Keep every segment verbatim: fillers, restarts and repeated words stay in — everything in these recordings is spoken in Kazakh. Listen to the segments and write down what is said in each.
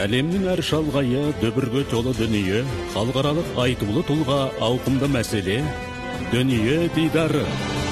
Әлемнің әр шалғайы дүбірге толы дүние, халықаралық айтулы тұлға ауқымды мәселе, дүние дидары.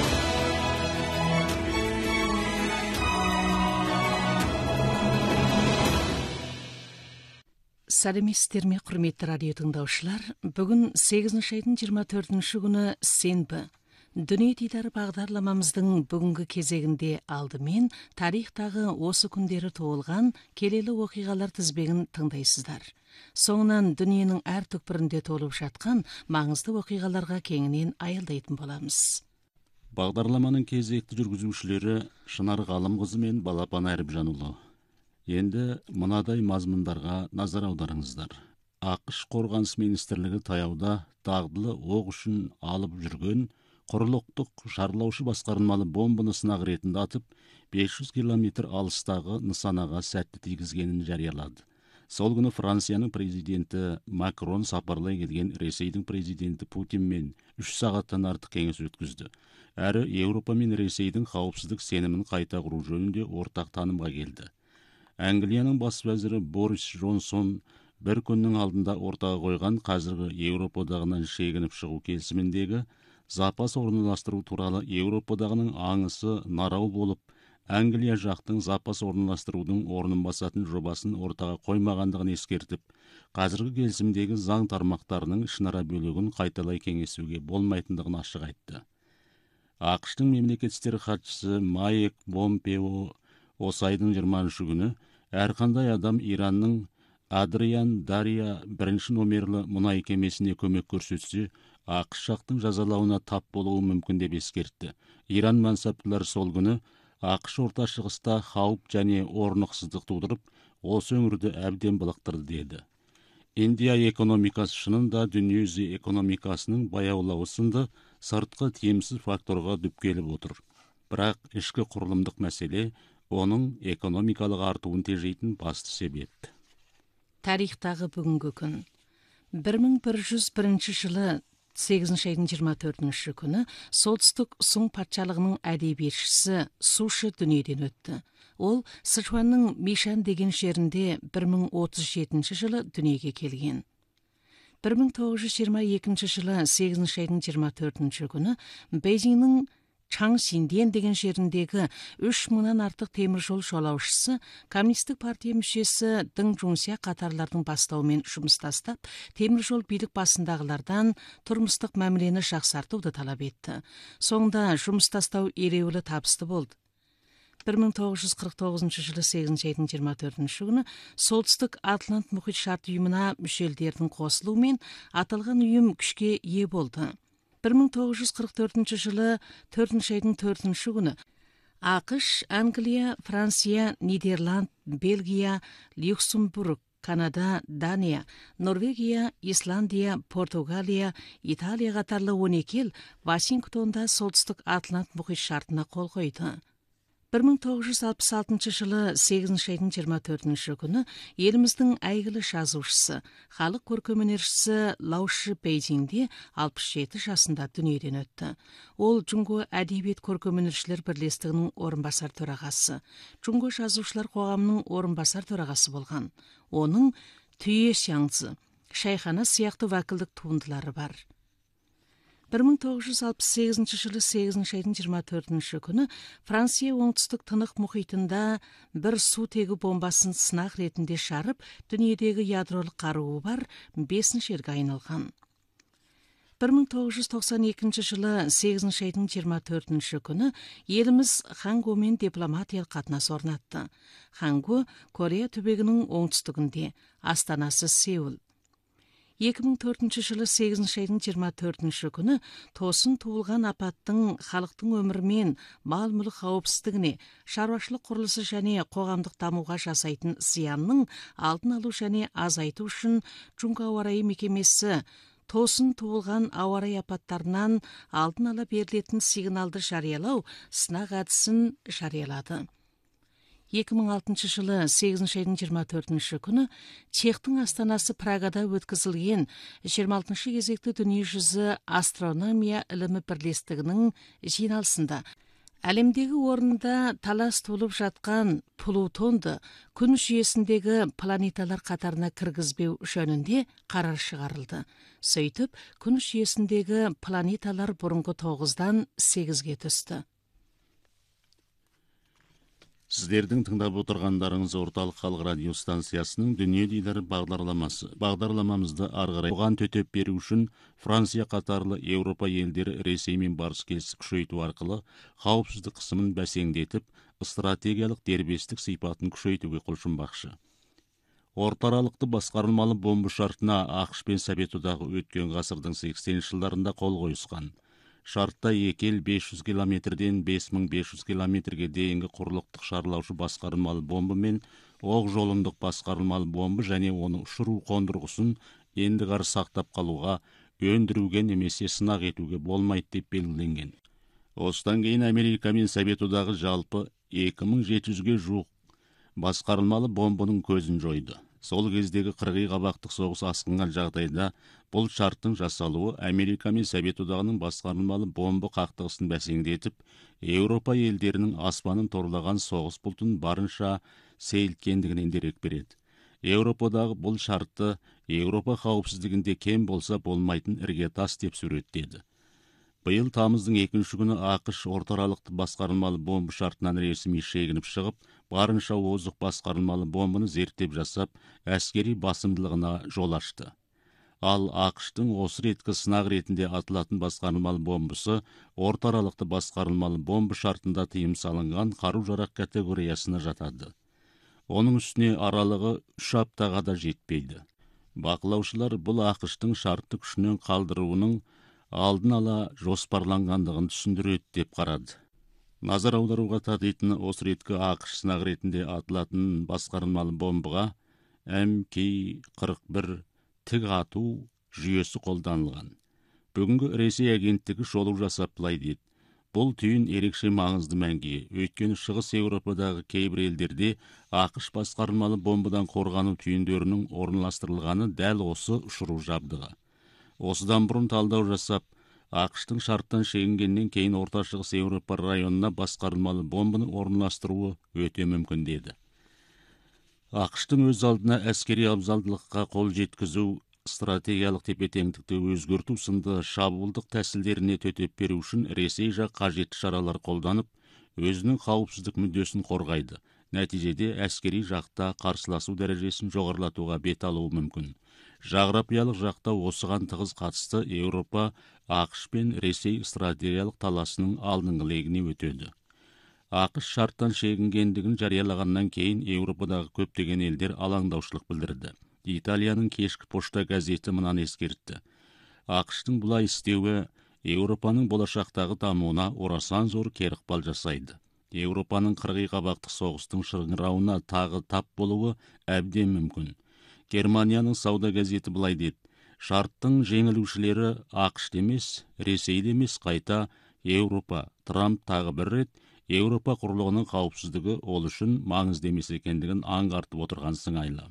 Сәлеметсіздер ме, құрметті радио тыңдаушылар. Бүгін сегізінші айдың жиырма төртінші күні сенбі. Дүние дидары бағдарламамыздың бүгінгі кезегінде алдымен тарихтағы осы күндері туылған келелі оқиғалар тізбегін тыңдайсыздар. Соңынан дүниенің әр түкпірінде толып жатқан маңызды оқиғаларға кеңінен аялдайтын боламыз. Бағдарламаның кезекті жүргізушілері Шынар Ғалымқызы мен Балапан Әріпжанұлы. Енді мынадай мазмұндарға назар аударыңыздар. ақш қорғаныс министрлігі таяуда дағдылы оқ үшін алып жүрген құрлықтық шарлаушы басқармалы бомбаны сынақ ретінде атып, бес жүз километр алыстағы нысанаға сәтті тигізгенін жариялады. Сол күні Францияның президенті Макрон сапарлай келген Ресейдің президенті Путинмен үш сағаттан артық кеңес өткізді. Әрі Еуропа мен Ресейдің қауіпсіздік сенімін қайта құру жөнінде ортақ танымға келді. Англияның бас вәзірі Борис Джонсон бір күннің алдында ортаға қойған қазіргі Еуропа одағынан шегініп шығу келісіміндегі запас орналастыру туралы Еуропа одағының аңысы нарау болып, Англия жақтың запас орналастырудың орнын басатын жобасын ортаға қоймағандығын ескертіп, қазіргі келісімдегі заң тармақтарының ішінара бөлігін қайталай кеңесуге болмайтындығын ашық айтты. ақш-тың мемлекет істері хатшысы Майк Помпео осы айдың жиырмасыншы күні әрқандай адам Иранның Адриан Дария бірінші номерлі мұнай кемесіне көмек көрсетсе, ақш жақтың жазалауына тап болуы мүмкін деп ескертті. Иран мансаптылары сол күні ақш орта шығыста қауіп және орнықсыздық тудырып, осы өңірді әбден былықтырды деді. Индия экономикасы шынында дүниежүзі экономикасының баяулауы сынды сыртқы тиімсіз факторға дүп келіп отыр. Бірақ ішкі құрылымдық мәселе оның экономикалық артуын тежейтін басты себеп. Тарихтағы бүгінгі күн. бір мың бір жүз бірінші жылы сегізінші айдың жиырма төртінші күні солтүстік Сұң патшалығының әдебиетшісі Сушы дүниеден өтті. Ол Сычуанның Мишан деген жерінде бір мың отыз жетінші жылы дүниеге келген. бір мың тоғыз жүз жиырма екінші жылы сегізінші айдың жиырма төртінші күні Бейжіңнің Чаңсинден деген жеріндегі үш мыңнан артық темір жол жолаушысы коммунистік партия мүшесі Дың Жунсия қатарлардың бастауымен жұмыс тастап, темір жол билік басындағылардан тұрмыстық мәмілені жақсартуды талап етті. Соңында жұмыс тастау ереуілі табысты болды. бір мың тоғыз жүз қырық тоғызыншы жылы сегізінші айдың жиырма төртінші күні солтүстік Атлант мұхит шарт ұйымына мүшелдердің қосылуымен аталған ұйым күшке ие болды. бір мың тоғыз жүз қырық төртінші жылы төртінші айдың төртінші күні ақш, Англия, Франция, Нидерланд, Бельгия, Люксембург, Канада, Дания, Норвегия, Исландия, Португалия, Италия қатарлы он екі ел Вашингтонда солтүстік Атлант мұхит шартына қол қойды. бір мың тоғыз жүз алпыс алтыншы жылы сегізінші айдың жиырма төртінші күні еліміздің әйгілі жазушысы, халық көркемөнершісі Лаушы Бейжіңде алпыс жеті жасында дүниеден өтті. Ол Джунго әдебиет көркемөнершілер бірлестігінің орынбасар төрағасы, Джунго жазушылар қоғамының орынбасар төрағасы болған. Оның Түйе Сяңзы, Шайхана сияқты вәкілдік туындылары бар. бір мың тоғыз жүз алпыс сегізінші жылы сегізінші айдың жиырма төртінші күні Франция оңтүстік Тынық мұхитында бір сутегі бомбасын сынақ ретінде шарып, дүниедегі ядролық қаруы бар бесінші елге айналған. бір мың тоғыз жүз тоқсан екінші жылы сегізінші айдың жиырма төртінші күні еліміз Хангомен дипломатиялық қатынас орнатты. Ханго Корея түбегінің оңтүстігінде, астанасы Сеул. екі мың төртінші жылы сегізінші айдың жиырма төртінші күні тосын туылған апаттың халықтың өмірі мен мал-мүлік қауіпсіздігіне, шаруашылық құрылысы және қоғамдық дамуға жасайтын зиянның алдын алу және азайту үшін Джунго ауа райы мекемесі тосын туылған ауа райы апаттарынан алдын ала берілетін сигналды жариялау сынақ әдісін жариялады. екі мың алтыншы жылы сегізінші айдың жиырма төртінші күні Чехтың астанасы Прагада өткізілген жиырма алтыншы кезекті дүниежүзі астрономия ілімі бірлестігінің жиналысында Әлемдегі орында талас толып жатқан Плутонды күн жүйесіндегі планеталар қатарына кіргізбеу жөнінде қарар шығарылды. Сөйтіп, күн жүйесіндегі планеталар бұрынғы тоғыздан сегізге түсті. Сіздердің тыңдап отырғандарыңыз орталық халық радио станциясының дүние дидары бағдарламасы. Бағдарламамызды ары қарай оған төтеп беру үшін Франция қатарлы Еуропа елдері Ресеймен барыс келіс күшейту арқылы қауіпсіздік қысымын бәсеңдетіп, стратегиялық дербестік сипатын күшейтуге құлшынбақшы. Ортаралықты басқарылмалы бомба шартына ақш пен Совет одағы өткен ғасырдың сексенінші жылдарында қол қойысқан. Шартта екі ел бес жүз километрден бес мың бес жүз километрге дейінгі құрлықтық шарлаушы басқарылмалы бомба мен оқ жолындық басқарылмалы бомба және оны ұшыру қондырғысын енді қар сақтап қалуға, өндіруге немесе сынақ етуге болмайды деп белгіленген. Осыдан кейін Америка мен Совет одағы жалпы екі мың жеті жүзге жуық басқарылмалы бомбаның көзін жойды. Сол кездегі қырғи қабақтық соғыс асқынған жағдайда бұл шарттың жасалуы Америка мен Совет одағының басқарылмалы бомба қақтығысын бәсеңдетіп, Еуропа елдерінің аспанын торлаған соғыс бұлтын барынша сейілткендігінен дерек береді. Еуропадағы бұл шартты Еуропа қауіпсіздігінде кем болса болмайтын іргетас деп суреттеді. Биыл тамыздың екінші күні ақш ортаралықты басқарылмалы бомба шартынан ресми шегініп шығып, барынша озық басқарылмалы бомбаны зерттеп жасап, әскери басымдылығына жол ашты. Ал ақштың осы реткі сынақ ретінде атылатын басқарылмалы бомбасы ортаралықты басқарылмалы бомба шартында тыйым салынған қару-жарақ категориясына жатады. Оның үстіне аралығы үш аптаға да жетпейді. Бақылаушылар бұл ақштың шартты күшінен қалдыруының алдын ала жоспарланғандығын түсіндіреді деп қарады. Назар аударуға татитыны осы реткі ақш сынақ ретінде атылатын басқарылмалы бомбаға эм кей қырық бір тік ату жүйесі қолданылған. Бүгінгі Ресей агенттігі шолу жасап былай дейді: бұл түйін ерекше маңызды мәнге, өйткені шығыс Еуропадағы кейбір елдерде ақш басқарылмалы бомбадан қорғану түйіндерінің орналастырылғаны дәл осы ұшыру жабдығы. Осыдан бұрын талдау жасап, ақштың шарттан шегінгеннен кейін Орта Шығыс Еуропа районына басқарылмалы бомбаны орналастыруы өте мүмкін деді. ақштың өз алдына әскери абзалдылыққа қол жеткізу, стратегиялық тепе-теңдікті өзгерту сынды шабуылдық тәсілдеріне төтеп беру үшін Ресей жақ қажетті шаралар қолданып, өзінің қауіпсіздік мүддесін қорғайды. Нәтижеде әскери жақта қарсыласу дәрежесін жоғарылатуға бет алуы мүмкін. Жағрапиялық жақта осыған тығыз қатысты Еуропа, ақш пен Ресей стратегиялық таласының алдыңғы легіне өтеді. ақш шарттан шегінгендігін жариялағаннан кейін Еуропадағы көптеген елдер алаңдаушылық білдірді. Италияның кешкі пошта газеті мынаны ескертті: ақштың бұлай істеуі Еуропаның болашақтағы дамуына орасан зор кері ықпал жасайды. Еуропаның қырғи қабақтық соғыстың шыңырауына тағы тап болуы әбден мүмкін. Германияның сауда газеті былай деді: шарттың жеңілушілері ақш емес, Ресей емес, қайта Еуропа. Трамп тағы бір рет Еуропа құрлығының қауіпсіздігі ол үшін маңызды емес екендігін аңғартып отырған сыңайлы.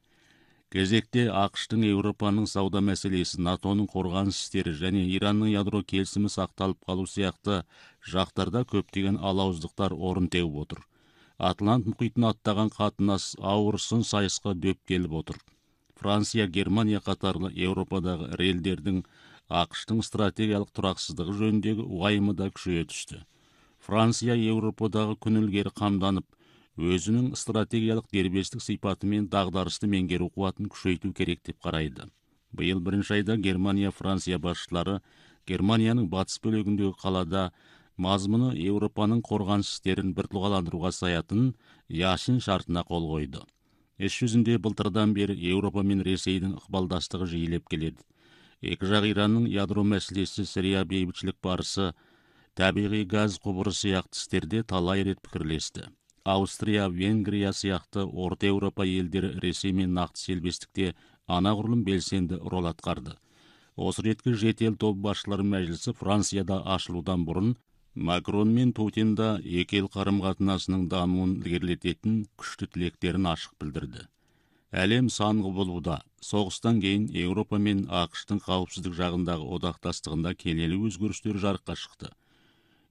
Кезекте ақштың Еуропаның сауда мәселесі, натоның қорғаныс істері және Иранның ядро келісімі сақталып қалу сияқты жақтарда көптеген алауыздықтар орын теуіп отыр. Атлант мұхитын аттаған қатынас ауыр сын сайысқа дөп келіп отыр. Франция, Германия қатарлы Еуропадағы елдердің ақштың стратегиялық тұрақсыздығы жөніндегі уайымы да күшейе түсті. Франция Еуропадағы күн ілгері қамданып, өзінің стратегиялық дербестік сипаты мен дағдарысты меңгеру қуатын күшейту керек деп қарайды. Биыл бірінші айда Германия, Франция басшылары Германияның батыс бөлігіндегі қалада мазмұны Еуропаның қорғаныс істерін біртұлғаландыруға саятын Яшин шартына қол қойды. Іс жүзінде былтырдан бері Еуропа мен Ресейдің ықпалдастығы жиілеп келеді. Екі жақ Иранның ядро мәселесі, Сирия бейбітшілік барысы, табиғи газ құбыры сияқты істерде талай рет пікірлесті. Аустрия, Венгрия сияқты Орта Еуропа елдері Ресеймен нақты селбестікте анағұрлым белсенді рол атқарды. Осы реткі жеті ел топ басшылары мәжілісі Францияда ашылудан бұрын Макрон мен Путинда екі ел қарым-қатынасының дамуын ілгерілететін күшті тілектерін ашық білдірді. Әлем санғы болуда. Соғыстан кейін Еуропа мен ақштың қауіпсіздік жағындағы одақтастығында келелі өзгерістер жарыққа шықты.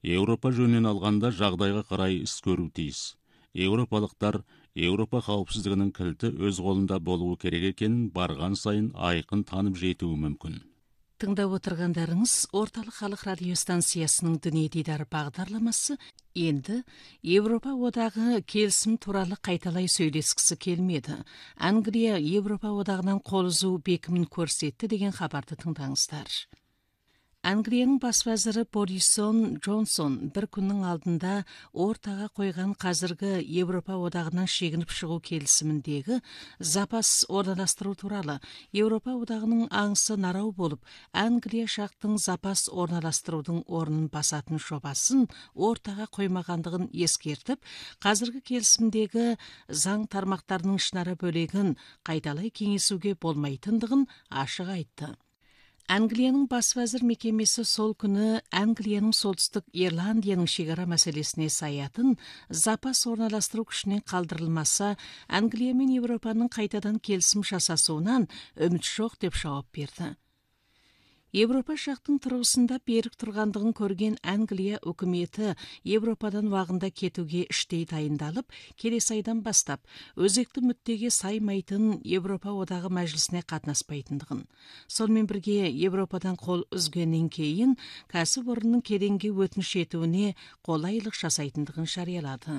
Еуропа жөнінен алғанда жағдайға қарай іс көру тиіс. Еуропалықтар Еуропа қауіпсіздігінің кілті өз қолында болуы керек екенін барған сайын айқын танып жетуі мүмкін. Тыңдап отырғандарыңыз Орталық халық радио станциясының Дүние дидары бағдарламасы. Енді Еуропа одағы келісім туралы қайталай сөйлескісі келмеді. Англия Еуропа одағынан қол үзу бекімін көрсетті деген хабарды тыңдаңыздар. Англияның бас вәзірі Борисон Джонсон бір күннің алдында ортаға қойған қазіргі Еуропа одағынан шегініп шығу келісіміндегі запас орналастыру туралы Еуропа одағының аңысы нарау болып, Англия жақтың запас орналастырудың орнын басатын жобасын ортаға қоймағандығын ескертіп, қазіргі келісімдегі заң тармақтарының ішінара бөлегін қайталай кеңесуге болмайтындығын ашық айтты. Англияның бас вәзір мекемесі сол күні Англияның солтүстік Ирландияның шекара мәселесіне саятын запас орналастыру күшінен қалдырылмаса, Англия мен Еуропаның қайтадан келісім жасасуынан үміт жоқ деп жауап берді. Еуропа жақтың тұрғысында берік тұрғандығын көрген Англия үкіметі Еуропадан уағында кетуге іштей дайындалып, келесі айдан бастап өзекті мүддеге саймайтын Еуропа одағы мәжілісіне қатынаспайтындығын. Сонымен бірге Еуропадан қол үзгеннен кейін кәсіпорынның кеденге өтініш етуіне қолайлық жасайтындығын жариялады.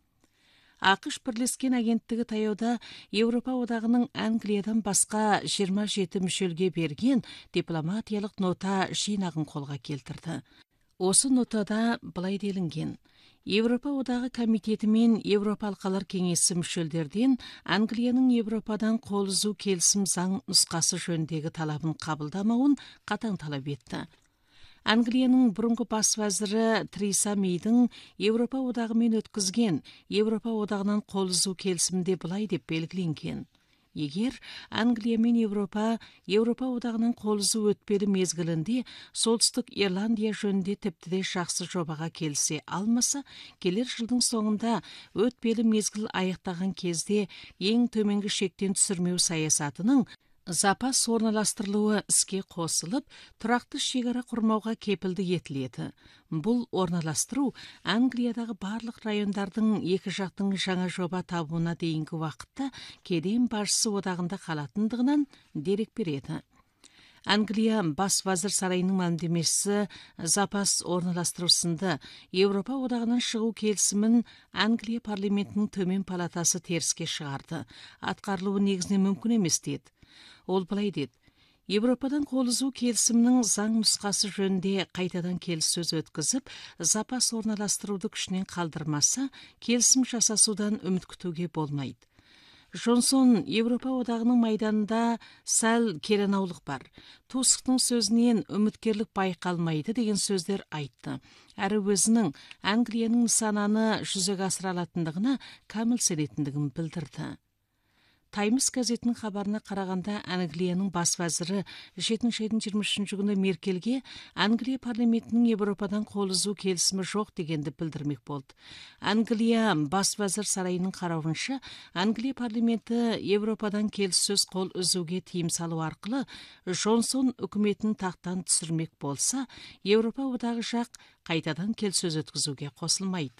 ақш бірлескен агенттігі таяуда Еуропа одағының Англиядан басқа жиырма жеті мүшелге берген дипломатиялық нота жинағын қолға келтірді. Осы нотада былай делінген: Еуропа одағы комитеті мен Еуропа алқалар кеңесі мүшелдерден Англияның Еуропадан қол үзу келісім заң нұсқасы жөніндегі талабын қабылдамауын қатаң талап етті. Англияның бұрынғы бас вәзірі Тереза Мейдің Еуропа одағымен өткізген Еуропа одағынан қол үзу келісімде былай деп белгіленген: егер Англия мен Еуропа Еуропа одағынан қол үзу өтпелі мезгілінде солтүстік Ирландия жөнінде тіпті де жақсы жобаға келісе алмаса, келер жылдың соңында өтпелі мезгіл аяқтаған кезде ең төменгі шектен түсірмеу саясатының запас орналастырылуы іске қосылып, тұрақты шекара құрмауға кепілді етіледі. Бұл орналастыру Англиядағы барлық райондардың екі жақтың жаңа жоба табуына дейінгі уақытта кеден басшысы одағында қалатындығынан дерек береді. Англия бас вәзір сарайының мәлімдемесі запас орналастыру сынды Еуропа одағынан шығу келісімін Англия парламентінің төмен палатасы теріске шығарды. Атқарылуы негізінен мүмкін емес деді. Ол былай деді: Еуропадан қол үзу келісімнің заң нұсқасы жөнінде қайтадан келіссөз өткізіп, запас орналастыруды күшінен қалдырмаса, келісім жасасудан үміт күтуге болмайды. Джонсон Еуропа одағының майданында сәл керенаулық бар. Тусктың сөзінен үміткерлік байқалмайды деген сөздер айтты. Әрі өзінің Англияның нысананы жүзеге асыра алатындығына кәміл сенетіндігін білдірді. Таймс газетінің хабарына қарағанда, Англияның бас вәзірі жетінші айдың жиырма үшінші күні Меркельге Англия парламентінің Еуропадан қол үзу келісімі жоқ дегенді білдірмек болды. Англия бас вәзір сарайының қарауынша, Англия парламенті Еуропадан келіссөз қол үзуге тыйым салу арқылы Джонсон үкіметін тақтан түсірмек болса, Еуропа одағы жақ қайтадан келіссөз өткізуге қосылмайды.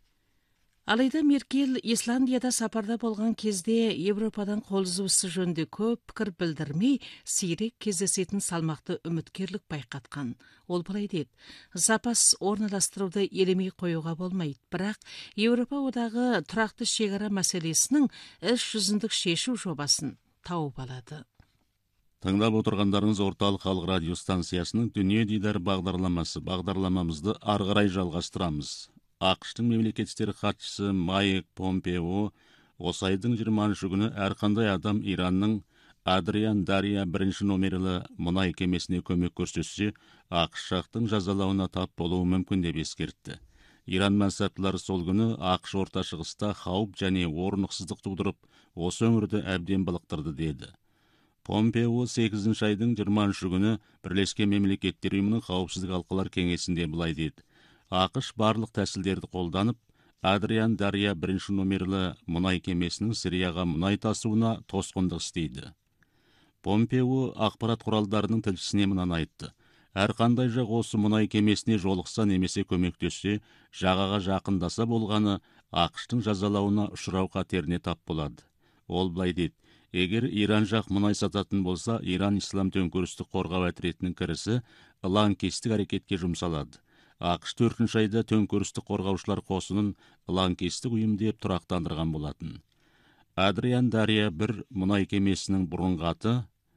Алайда Меркель Исландияда сапарда болған кезде Еуропадан қол үзу ісі жөнінде көп пікір білдірмей, сирек кездесетін салмақты үміткерлік байқатқан. Ол былай деді: запас орналастыруды елемей қоюға болмайды, бірақ Еуропа одағы тұрақты шекара мәселесінің іс жүзіндік шешу жобасын тауып алады. Тыңдап отырғандарыңыз Орталық халық радио станциясының Дүние дидары бағдарламасы. Бағдарламамызды ары қарай жалғастырамыз. ақш-тың мемлекет істері хатшысы Майк Помпео осы айдың жиырмасыншы күні әрқандай адам Иранның Адриан Дария бірінші номерлі мұнай кемесіне көмек көрсетсе, ақш жақтың жазалауына тап болуы мүмкін деп ескертті. Иран мәнсаптылары сол күні ақш орта шығыста қауіп және орнықсыздық тудырып, осы өңірді әбден былықтырды деді. Помпео сегізінші айдың жиырмасыншы күні Бірлескен Мемлекеттер Ұйымының қауіпсіздік алқалар кеңесінде былай деді: ақш барлық тәсілдерді қолданып, Адриан Дария бірінші номерлі мұнай кемесінің Сирияға мұнай тасуына тосқындық істейді. Помпео ақпарат құралдарының тілшісіне мынаны айтты: Әр қандай жақ осы мұнай кемесіне жолықса немесе көмектессе, жағаға жақындаса болғаны ақштың жазалауына ұшырау қатеріне тап болады. Ол былай дейді: егер Иран жақ мұнай сататын болса, Иран ислам төңкерістік қорғау әтіретінің кірісі лаңкестік әрекетке жұмсалады. ақш төртінші айда төңкерістік қорғаушылар қосынын лаңкестік ұйым деп тұрақтандырған болатын. Адриан Дария бір мұнай кемесінің бұрынғы аты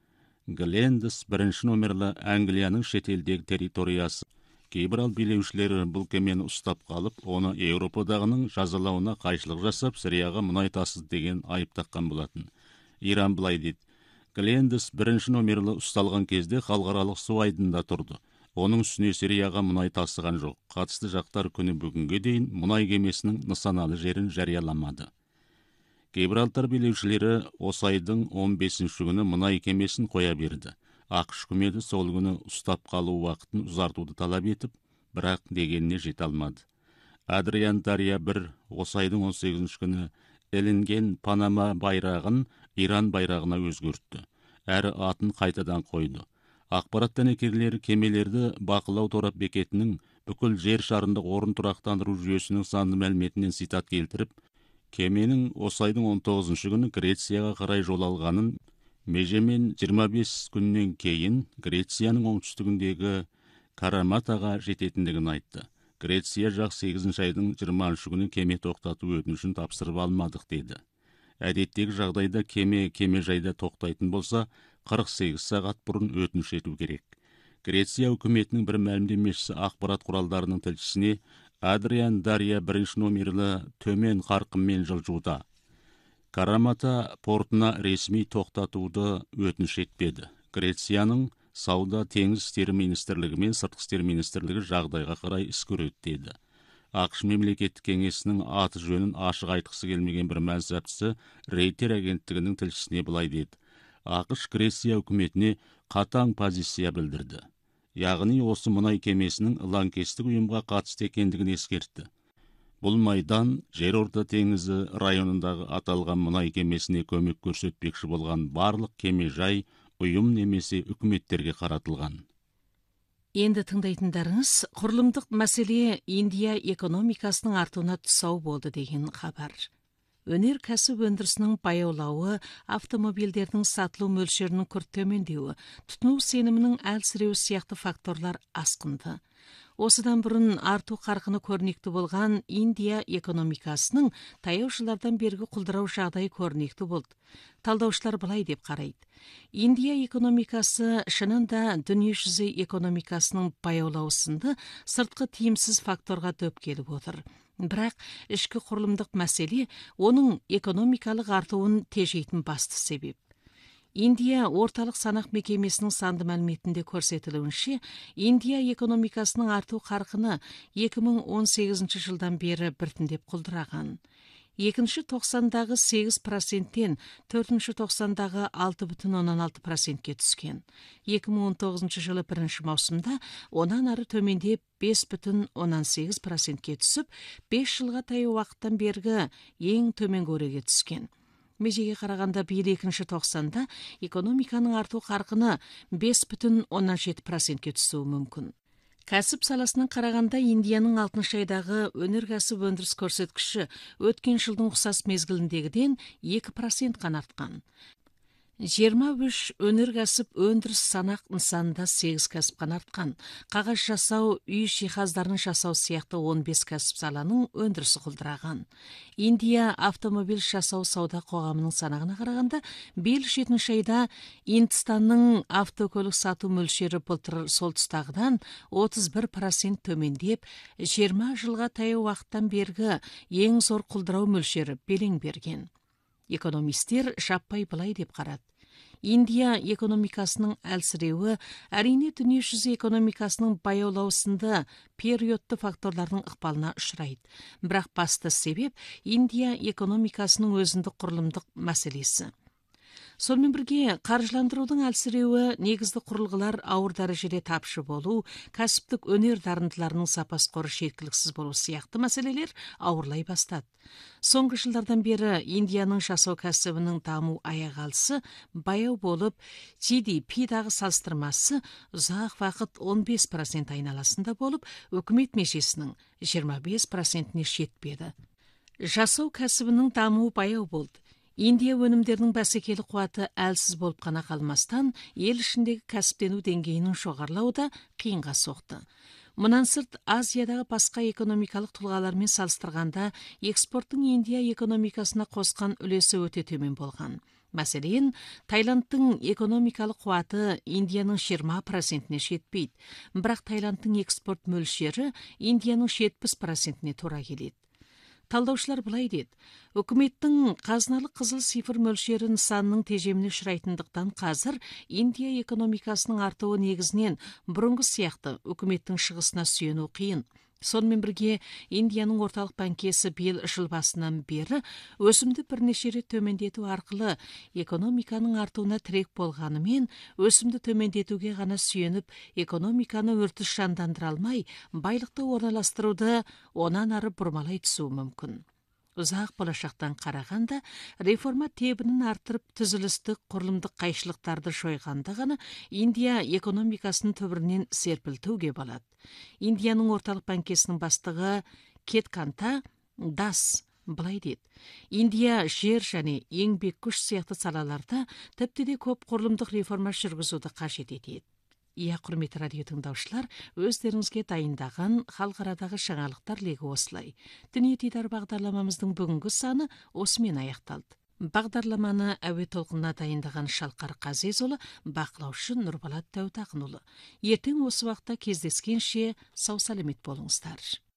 Глендис бірінші номерлі Англияның шетелдегі территориясы. Кейбір ал билеушілері бұл кемені ұстап қалып, оны Еуропадағының жазалауына қайшылық жасап, Сирияға мұнай тасыды деген айып таққан болатын. Иран былай дейді: Глендис бірінші номерлі ұсталған кезде халықаралық су айдында тұрды. Оның үстіне Сирияға мұнай тасыған жоқ. Қатысты жақтар күні бүгінге дейін мұнай кемесінің нысаналы жерін жарияламады. Гибралтар билеушілері осы айдың он бесінші күні мұнай кемесін қоя берді. ақш үкіметі сол күні ұстап қалу уақытын ұзартуды талап етіп, бірақ дегеніне жете алмады. Адриан Дария бір осы айдың он сегізінші күні ілінген Панама байрағын Иран байрағына өзгертті. Әрі атын қайтадан қойды. Ақпарат дәнекерлері кемелерді бақылау торап бекетінің бүкіл жер шарындық орын тұрақтандыру жүйесінің санды мәліметінен цитат келтіріп, кеменің осы айдың он тоғызыншы күні Грецияға қарай жол алғанын, межемен жиырма бес күннен кейін Грецияның оңтүстігіндегі Караматаға жететіндігін айтты. Греция жақ сегізінші айдың жиырмасыншы күні кеме тоқтату өтінішін тапсырып алмадық деді. Әдеттегі жағдайда кеме кемежайда тоқтайтын болса, қырық сегіз сағат бұрын өтініш ету керек. Греция үкіметінің бір мәлімдемешісі ақпарат құралдарының тілшісіне Адриан Дария бірінші номерлі төмен қарқынмен жылжуда. Карамата портына ресми тоқтатуды өтініш етпеді. Грецияның сауда теңіз істері министрлігі мен сыртқы істер министрлігі жағдайға қарай іс көреді деді. ақш мемлекеттік кеңесінің аты жөнін ашық айтқысы келмеген бір мәлімдемешісі Рейтер агенттігінің тілшісіне былай деді: ақш Греция үкіметіне қатаң позиция білдірді. Яғни осы мұнай кемесінің лаңкестік ұйымға қатысты екендігін ескертті. Бұл майдан жерорта теңізі районындағы аталған мұнай кемесіне көмек көрсетпекші болған барлық кемежай, ұйым немесе үкіметтерге қаратылған. Енді тыңдайтындарыңыз құрылымдық мәселе Индия экономикасының артуына тұсау болды деген хабар. Өнер кәсіп өндірісінің баяулауы, автомобильдердің сатылу мөлшерінің күрт төмендеуі, тұтыну сенімінің әлсіреуі сияқты факторлар асқынды. Осыдан бұрын арту қарқыны көрнекті болған Индия экономикасының таяу жылдардан бергі құлдырау жағдайы көрнекті болды. Талдаушылар былай деп қарайды: Индия экономикасы шынында дүниежүзі экономикасының баяулауы сынды сыртқы тиімсіз факторға дөп келіп отыр. Бірақ ішкі құрылымдық мәселе оның экономикалық артуын тежейтін басты себеп. Индия орталық санақ мекемесінің санды мәліметінде көрсетілуінше, Индия экономикасының арту қарқыны екі мың он сегізінші жылдан бері біртіндеп құлдыраған. Екінші тоқсандағы сегіз проценттен төртінші тоқсандағы алты бүтін оннан алты процентке түскен. екі мың он тоғызыншы жылы бірінші маусымда онан ары төмендеп бес бүтін оннан сегіз процентке түсіп, бес жылға таяу уақыттан бергі ең төмен өреге түскен. Межеге қарағанда биыл екінші тоқсанда экономиканың арту қарқыны бес бүтін оннан жеті процентке түсуі мүмкін. Кәсіп саласынан қарағанда Индияның алтыншы айдағы өнеркәсіп өндіріс көрсеткіші өткен жылдың ұқсас мезгіліндегіден екі процент қана артқан. жиырма үш өнеркәсіп өндіріс санақ нысанында сегіз кәсіп қана артқан. Қағаз жасау, үй жиһаздарын жасау сияқты он бес кәсіп саланың өндірісі құлдыраған. Индия автомобиль жасау сауда қоғамының санағына қарағанда, биыл жетінші айда Индістанның автокөлік сату мөлшері былтыр сол тұстағыдан отыз бір процент төмендеп, жиырма жылға таяу уақыттан бергі ең зор құлдырау мөлшері белең берген. Экономистер жаппай былай деп қарады: Индия экономикасының әлсіреуі әрине дүниежүзі экономикасының баяулаусында периодты факторлардың ықпалына ұшырайды. Бірақ басты себеп Индия экономикасының өзіндік құрылымдық мәселесі. Сонымен бірге қаржыландырудың әлсіреуі, негізді құрылғылар ауыр дәрежеде тапшы болу, кәсіптік өнер дарындыларының сапасы қоры жеткіліксіз болу сияқты мәселелер ауырлай бастады. Соңғы жылдардан бері Индияның жасау кәсібінің даму аяғалысы баяу болып, джи ди пи-дағы салыстырмасы ұзақ вақыт он бес процент айналасында болып, үкімет межесінің жиырма бес процентіне жетпеді. Жасау кәсібінің дамуы баяу болды. Индия өнімдерінің бәсекелі қуаты әлсіз болып қана қалмастан, ел ішіндегі кәсіптену деңгейінің жоғарылауы да қиынға соқты. Мұнан сырт, Азиядағы басқа экономикалық тұлғалармен салыстырғанда, экспорттың Индия экономикасына қосқан үлесі өте төмен болған. Мәселен, Таиландтың экономикалық қуаты Индияның жиырма процентіне жетпейді, бірақ Таиландтың экспорт мөлшері Индияның жетпіс процентіне тура келеді. Талдаушылар былай деді: үкіметтің қазыналық қызыл цифр мөлшері нысанның тежеміне ұшырайтындықтан қазір Индия экономикасының артуы негізінен бұрынғы сияқты үкіметтің шығысына сүйену қиын. Сонымен бірге, Индияның орталық банкесі биыл жыл басынан бері өсімді бірнеше рет төмендету арқылы экономиканың артуына тірек болғанымен, өсімді төмендетуге ғана сүйеніп, экономиканы өртіс жандандыра алмай, байлықты орналастыруды онан ары бұрмалай түсуі мүмкін. Ұзақ болашақтан қарағанда, реформа тебінін артырып, түзілістік, құрылымдық қайшылықтарды жойғанда ғана Индия экономикасының түбірінен серпілтуге болады. Индияның орталық банкесінің бастығы Кетканта Дас былай деді: Индия жер және еңбек күш сияқты салаларда тіпті де көп құрылымдық реформа жүргізуді қажет етеді. Иә, құрметті радио тыңдаушылар, өздеріңізге дайындаған халықарадағы жаңалықтар легі осылай. Дүние дидар бағдарламамыздың бүгінгі саны осымен аяқталды. Бағдарламаны әуе толқынына дайындаған Шалқар Қазезұлы, бақылаушы Нұрболат Дәутақынұлы. Ертең осы уақытта кездескенше сау саламет болыңыздар.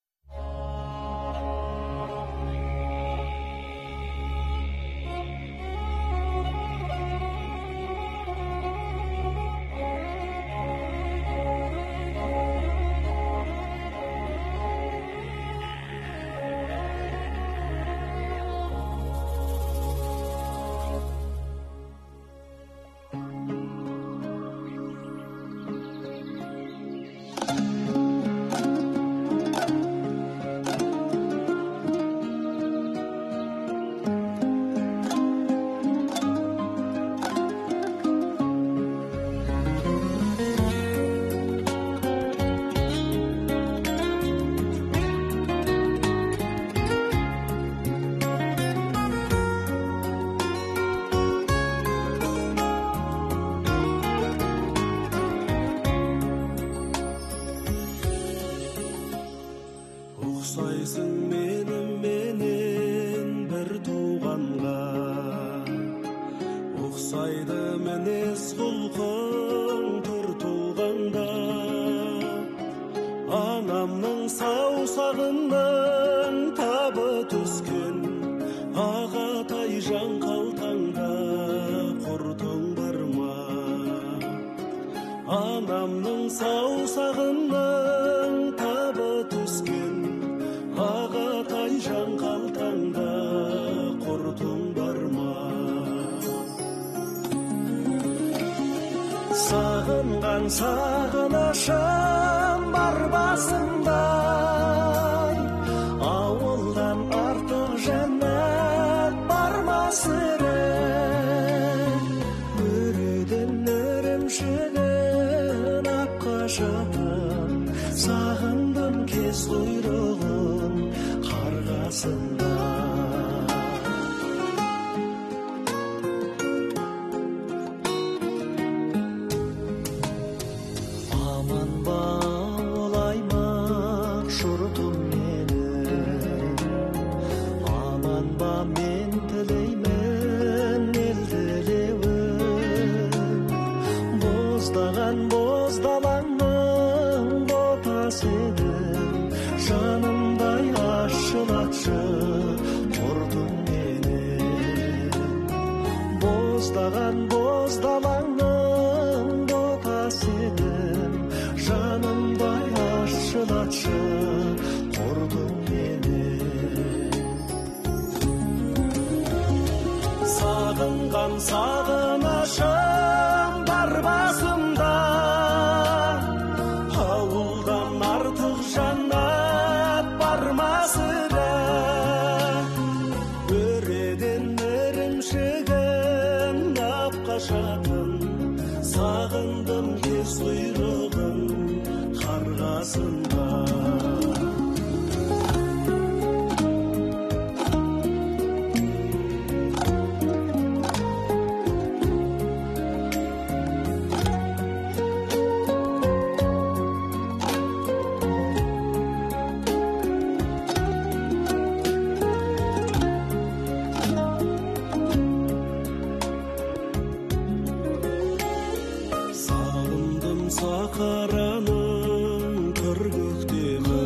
ұқсайсың менің менен бір туғанға, ұқсайды мінез құлқың түр туғанда, анамның саусағының табы түскен ағатай жан қалтаңда құртың бар ма? Анамның саусағының табы түскен ағатай жан қалтаңда құртың бар ма? Сағынған сағынышым бар басымда, ауылдан артық жәннат бар ма сірә? Өреден өрімшігін апқа жатым, сағындым кез құйрығын қарғасында. Аман ба олаймақ жұртым менің, аман ба мен тілеймін ел тілеуін. Боздаған боздалаңның ботасы едің, жанымдай ашылатшы құртым менің. Боздаған боздалаңның ботасы едің, жанымдай ашылатшы құртым менің. Сағынған сағынған сағынышым бар басымда, ауылдан артық жаннат бармасыда, өреден ірімшігін ап қашатын, сағындым кез құйрығын қарғасында. Сақараның күргөктемі,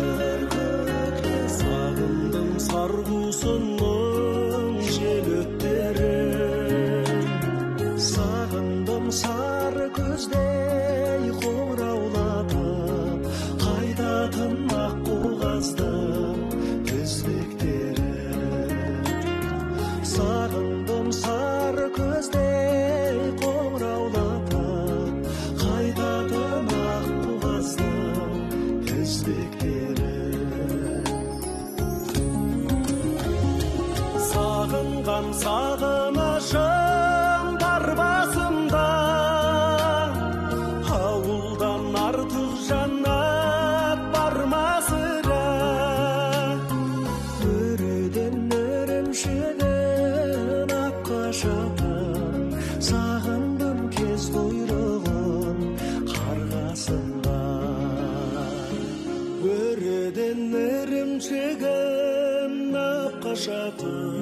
сағындым сарғусынның желөттерін, сағындым сары көздей қоңыраулатып, қайтатын ақ қағаздың тізбектерін. Сағындым сары көздей қоңыраулатып, қайтатын ақ қағаздың тізбектерін. Сағынған сағынышым бар басымда, ауылдан артық жаннат бармасыда, өреден ірімшігін ап қашатын, сағындым кез құйрығын қарғасында. Өреден ірімшігін ап қашатын.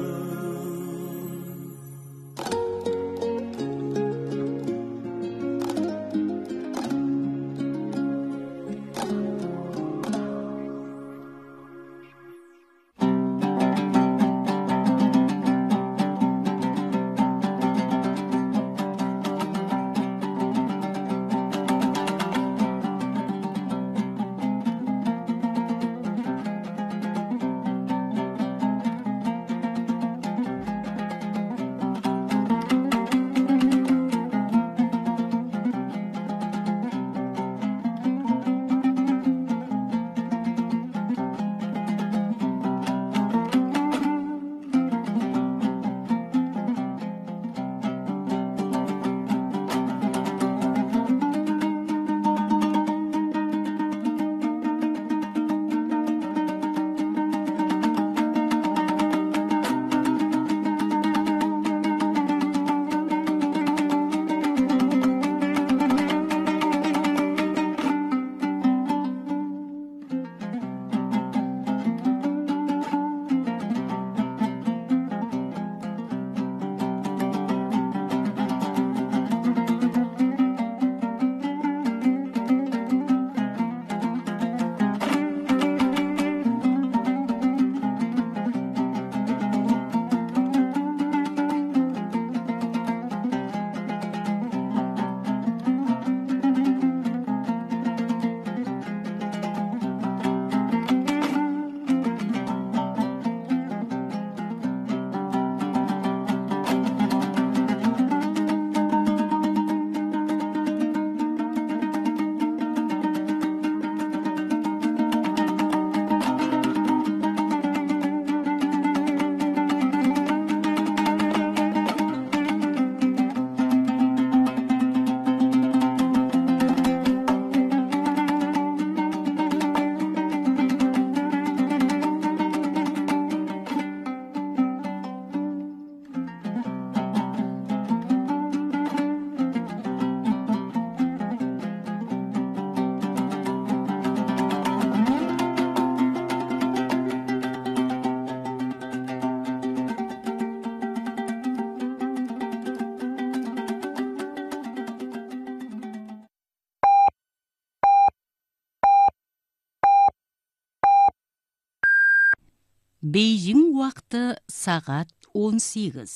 Бейжің уақыты сағат он сегіз.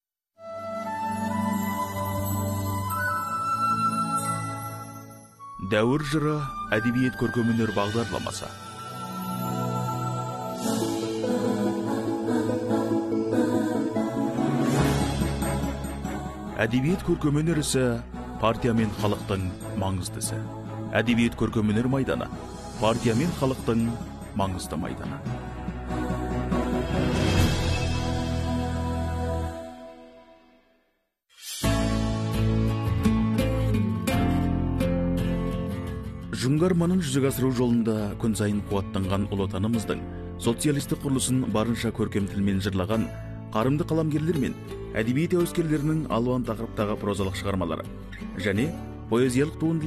Дәуір жыры әдебиет көркемөнер бағдарламасы. Әдебиет көркемөнер ісі партия мен халықтың маңыздысы. Әдебиет көркемөнер майданы партия мен халықтың маңызды майданы. Жүңгарманын жүзеге асыру жолында күн сайын қуаттанған ұлы отанымыздың социалистік құрылысын барынша көркем тілмен жырлаған қарымды қаламгерлер мен әдебиет әуескерлерінің алуан тақырыптағы прозалық шығармалары және поэзиялық туындылар